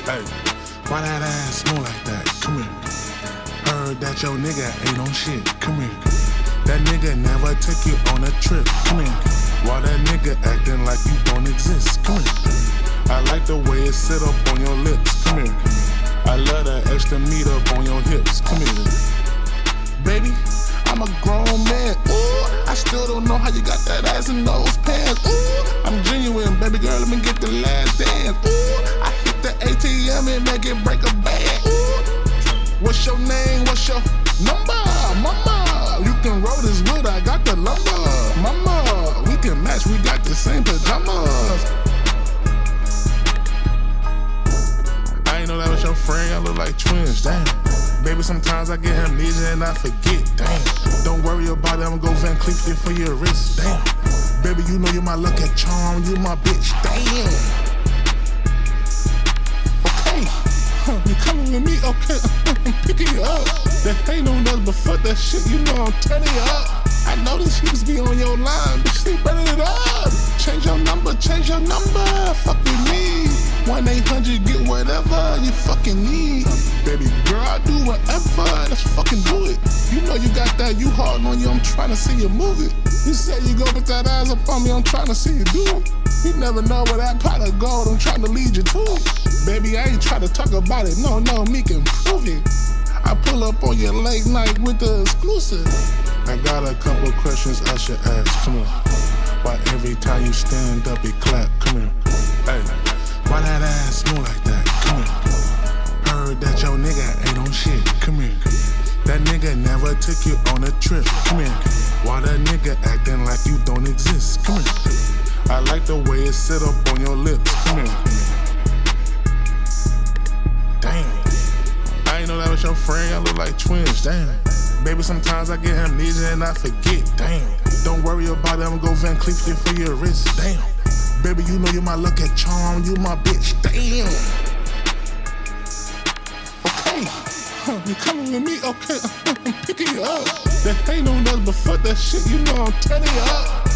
Hey, why that ass smell like that? Come here. Heard that your nigga ain't on shit. Come here. That nigga never took you on a trip. Come here. Why that nigga acting like you don't exist? Come here. I like the way it sit up on your lips. Come here. I love that extra meat up on your hips. Come here. Baby, I'm a grown man. Ooh, I still don't know how you got that ass in those pants. Ooh, I'm genuine, baby girl, let me get the last dance. Ooh, I hit the ATM and make it break a bag. Ooh, what's your name? What's your number? Mama, you can roll this wood, I got the lumber. Mama, we can match, we got the same pajamas. I ain't know that was your friend, y'all look like twins, damn. Baby, sometimes I get amnesia and I forget, damn. Don't worry about it, I'ma go Van Cleef it for your wrist, damn. Baby, you know you're my lucky charm, you my bitch, damn. Okay, you coming with me? Okay, I'm picking you up. That ain't on us, but fuck that shit, you know I'm turning you up. I know these chicks be on your line, but she burning it up. Change your number, fuck with me. 1-800, get whatever you fucking need. Baby girl, I do whatever, let's fucking do it. You know you got that, you hard on you, I'm trying to see you move it. You said you go put that ass up on me, I'm trying to see you do it. You never know where that pot of gold, I'm trying to lead you to it. Baby, I ain't trying to talk about it, no, me can prove it. I pull up on your late night with the exclusive. I got a couple questions I should ask, come here. Why every time you stand up, it clap, come here. Hey, why that ass smell like that, come here. Heard that your nigga ain't on shit, come here. That nigga never took you on a trip, come here. Why that nigga acting like you don't exist, come here. I like the way it sit up on your lips, come here. Damn, I ain't know that was your friend, y'all look like twins, damn. Baby, sometimes I get amnesia and I forget, damn. Don't worry about it, I'ma go Van Cleef it for your wrist, damn. Baby, you know you're my lucky charm, you my bitch, damn. Okay, you coming with me? Okay, I'm picking you up. That ain't on us, but fuck that shit, you know I'm turning you up.